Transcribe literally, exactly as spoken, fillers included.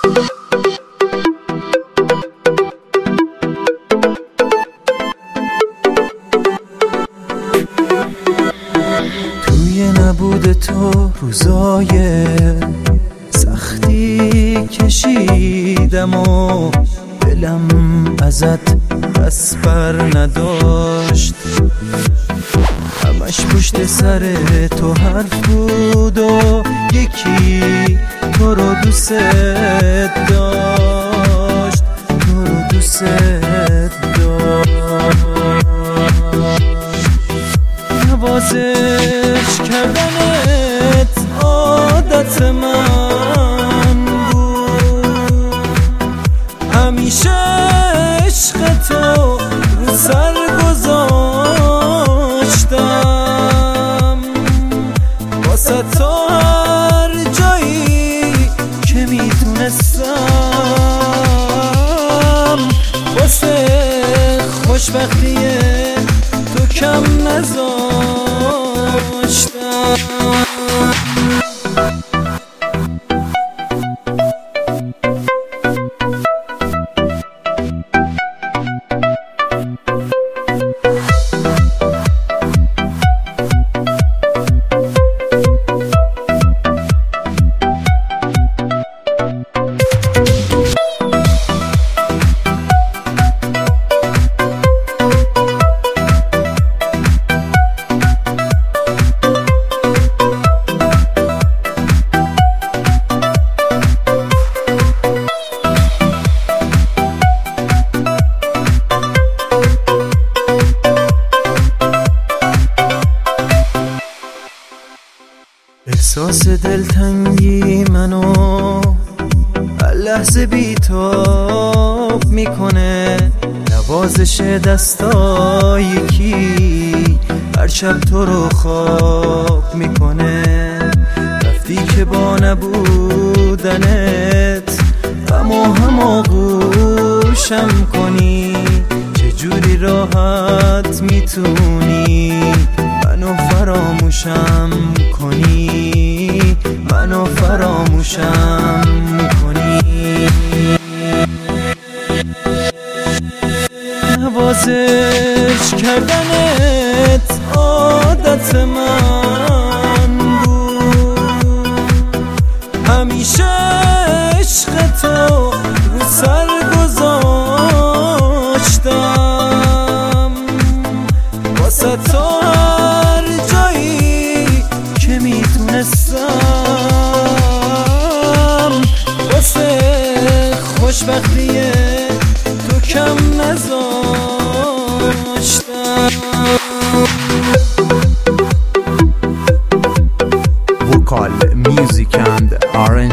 توی نبود تو روزای سختی کشیدم و دلم ازت دست بر نداشت، همش پشت سر تو حرف بود و یکی تو رو دوست داشت، تو رو دوست داشت. نوازش کردنت عادت من بود، همیشه عشق تو رو سر گذاشتم، واسه تو هر جایی که میتونستم، واسه خوشبختی تو کم نذاشتم. احساس دلتنگی منو لحظه بیتاب میکنه، نوازش دستای کی هر شب تو رو خواب میکنه. رفتی که با نبودنت غم و هم آغوشم کنی، چجوری راحت میتونی منو فراموشم کنی، منو فراموشم کنی. نوازش کردنت عادت من بود، همیشه عشق تو رو سر گذاشتم، واسه تو هر جایی که میتونستم، واسه خوشبختی تو کم نذاشتم. Vocal, music and R and